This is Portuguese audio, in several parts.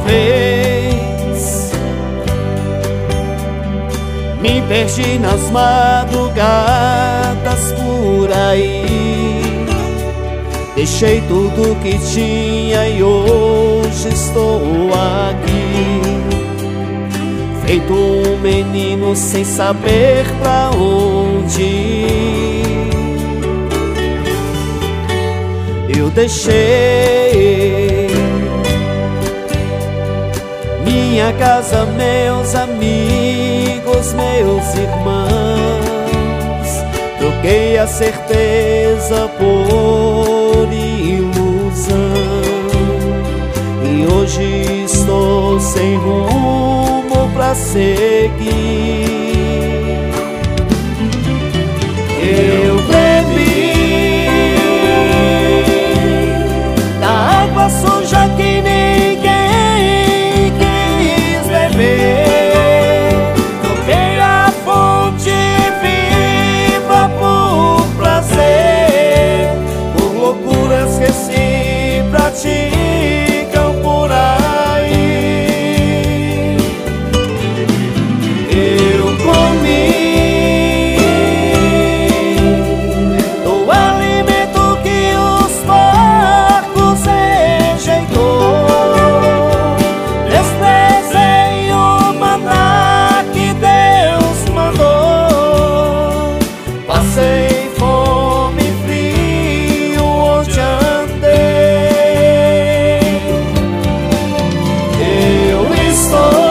vez. Me perdi nas madrugadas por aí, deixei tudo que tinha e hoje estou aqui, feito um menino sem saber pra onde ir. Eu deixei minha casa, meus amigos, meus irmãos, troquei a certeza por ilusão, e hoje estou sem rumo pra seguir. Eu bebi da água suja que ninguém quis beber, troquei a fonte viva por prazer, por loucuras que se praticam por aí. Eu comi do alimento que os porcos rejeitou, desprezei o maná que Deus mandou, passei fome e frio onde andei. Eu estou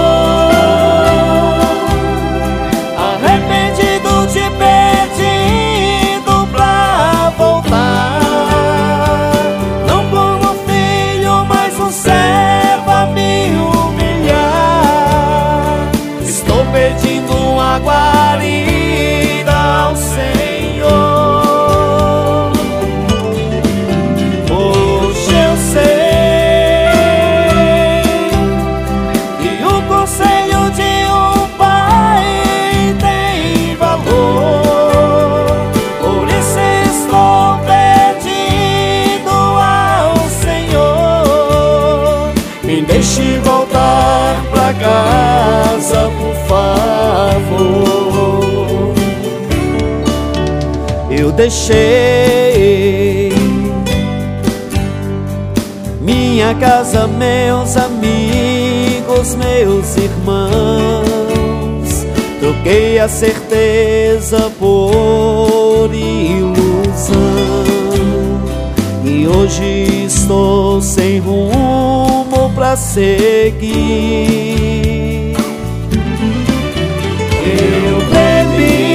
arrependido de perdido pra voltar, não como filho, mas um servo a me humilhar. Estou pedindo uma guarida ao Senhor. Hoje eu sei que o conselho de um pai tem valor, por isso estou pedindo ao Senhor, me deixe voltar pra casa, por favor. Eu deixei minha casa, meus amigos, meus irmãos, troquei a certeza por ilusão, e hoje estou sem rumo pra seguir. Eu bebi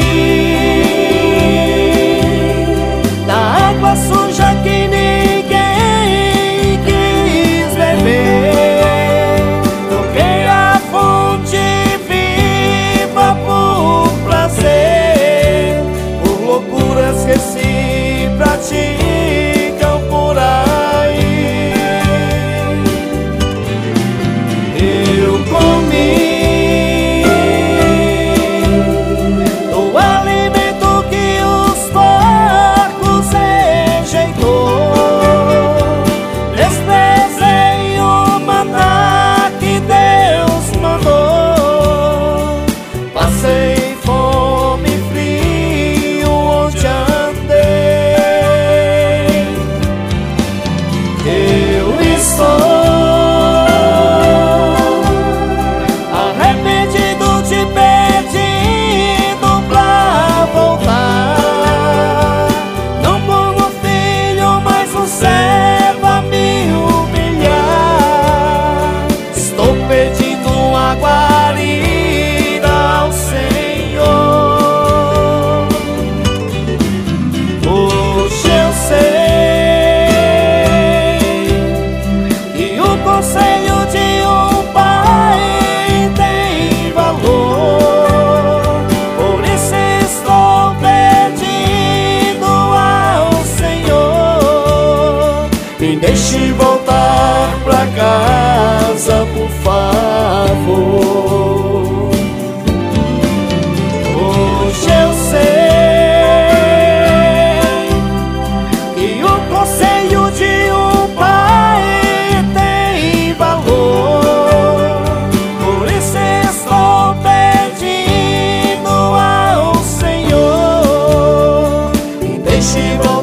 da água suja que ninguém quis beber, troquei a fonte viva por prazer, por loucuras que se praticam por aí. Eu comi do alimento que os porcos rejeitou, desprezei o maná que Deus mandou, passei fome e frio onde andei. Eu estou arrependido de perdido pra voltar, não como filho, mas um servo a me humilhar. Estou pedindo uma guarida ao Senhor. Hoje eu sei que o conselho de um pai tem valor, por isso estou pedindo ao Senhor, me deixe voltar pra casa, por favor. Hoje eu sei que o conselho de um pai tem valor, Shiva